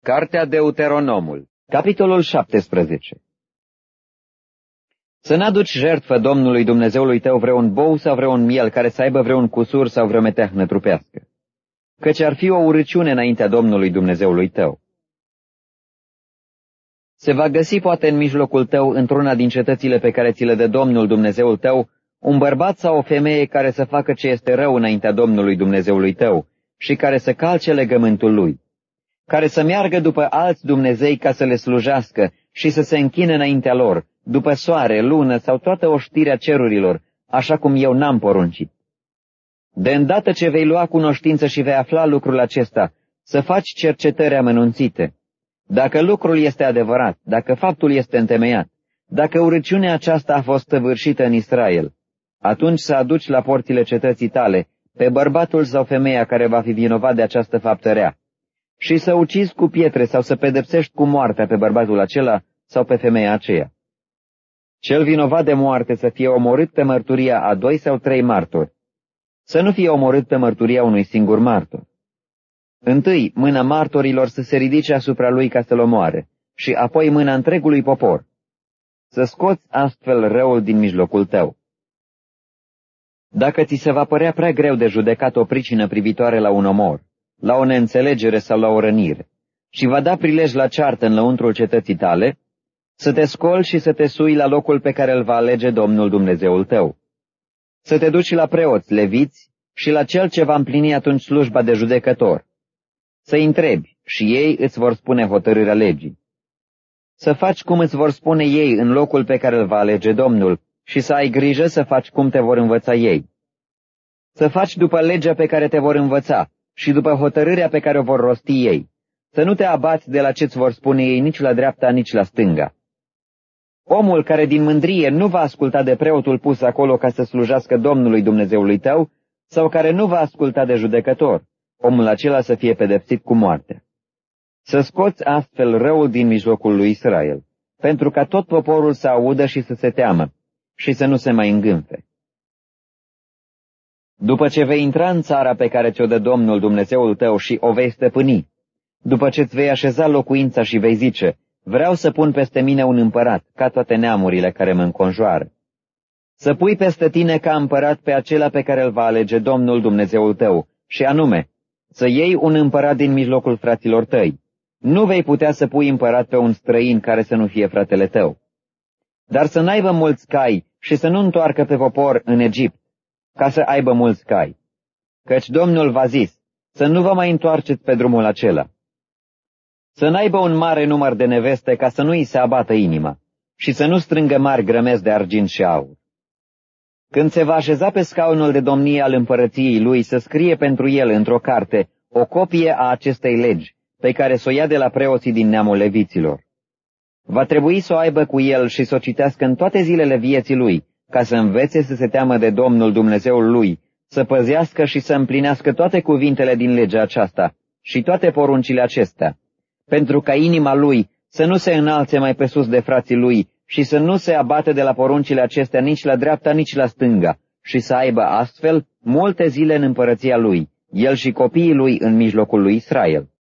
Cartea Deuteronomul, capitolul 17. Să n-aduci jertfă Domnului Dumnezeului tău vreun bou sau vreun miel care să aibă vreun cusur sau vreo meteahnă trupească, căci ar fi o urăciune înaintea Domnului Dumnezeului tău. Se va găsi poate în mijlocul tău, într-una din cetățile pe care ți le dă Domnul Dumnezeul tău, un bărbat sau o femeie care să facă ce este rău înaintea Domnului Dumnezeului tău și care să calce legământul lui, care să meargă după alți dumnezei ca să le slujească și să se închine înaintea lor, după soare, lună sau toată oștirea cerurilor, așa cum eu n-am poruncit. De îndată ce vei lua cunoștință și vei afla lucrul acesta, să faci cercetări amănunțite. Dacă lucrul este adevărat, dacă faptul este întemeiat, dacă urăciunea aceasta a fost săvârșită în Israel, atunci să aduci la porțile cetății tale pe bărbatul sau femeia care va fi vinovat de această faptă rea, și să ucizi cu pietre sau să pedepsești cu moartea pe bărbatul acela sau pe femeia aceea. Cel vinovat de moarte să fie omorât pe mărturia a 2 sau 3 martori, să nu fie omorât pe mărturia unui singur martor. Întâi mâna martorilor să se ridice asupra lui ca să-l omoare, și apoi mâna întregului popor. Să scoți astfel răul din mijlocul tău. Dacă ți se va părea prea greu de judecat o pricină privitoare la un omor, la o neînțelegere sau la o rănire, și va da prilej la ceartă în lăuntrul cetății tale, să te scoli și să te sui la locul pe care îl va alege Domnul Dumnezeul tău. Să te duci la preoți, leviți și la cel ce va împlini atunci slujba de judecător. Să-i întrebi și ei îți vor spune hotărârea legii. Să faci cum îți vor spune ei în locul pe care îl va alege Domnul și să ai grijă să faci cum te vor învăța ei. Să faci după legea pe care te vor învăța și după hotărârea pe care o vor rosti ei. Să nu te abați de la ce-ți vor spune ei nici la dreapta, nici la stânga. Omul care din mândrie nu va asculta de preotul pus acolo ca să slujească Domnului Dumnezeului tău, sau care nu va asculta de judecător, omul acela să fie pedepsit cu moartea. Să scoți astfel răul din mijlocul lui Israel, pentru ca tot poporul să audă și să se teamă, și să nu se mai îngânfe. După ce vei intra în țara pe care ți-o dă Domnul Dumnezeul tău și o vei stăpâni, după ce îți vei așeza locuința și vei zice, vreau să pun peste mine un împărat, ca toate neamurile care mă înconjoară. Să pui peste tine ca împărat pe acela pe care îl va alege Domnul Dumnezeul tău, și anume, să iei un împărat din mijlocul fraților tăi. Nu vei putea să pui împărat pe un străin care să nu fie fratele tău. Dar să n-aibă mulți cai și să nu întoarcă pe popor în Egipt, ca să aibă mulți cai. Căci Domnul v-a zis, să nu vă mai întoarceți pe drumul acela. Să n-aibă un mare număr de neveste ca să nu îi se abată inima și să nu strângă mari grămezi de argint și aur. Când se va așeza pe scaunul de domnie al împărăției lui, să scrie pentru el într-o carte o copie a acestei legi, pe care s-o ia de la preoții din neamul leviților. Va trebui să o aibă cu el și să o citească în toate zilele vieții lui, ca să învețe să se teamă de Domnul Dumnezeul lui, să păzească și să împlinească toate cuvintele din legea aceasta și toate poruncile acestea, pentru ca inima lui să nu se înalțe mai pe sus de frații lui și să nu se abate de la poruncile acestea nici la dreapta, nici la stânga, și să aibă astfel multe zile în împărăția lui, el și copiii lui în mijlocul lui Israel.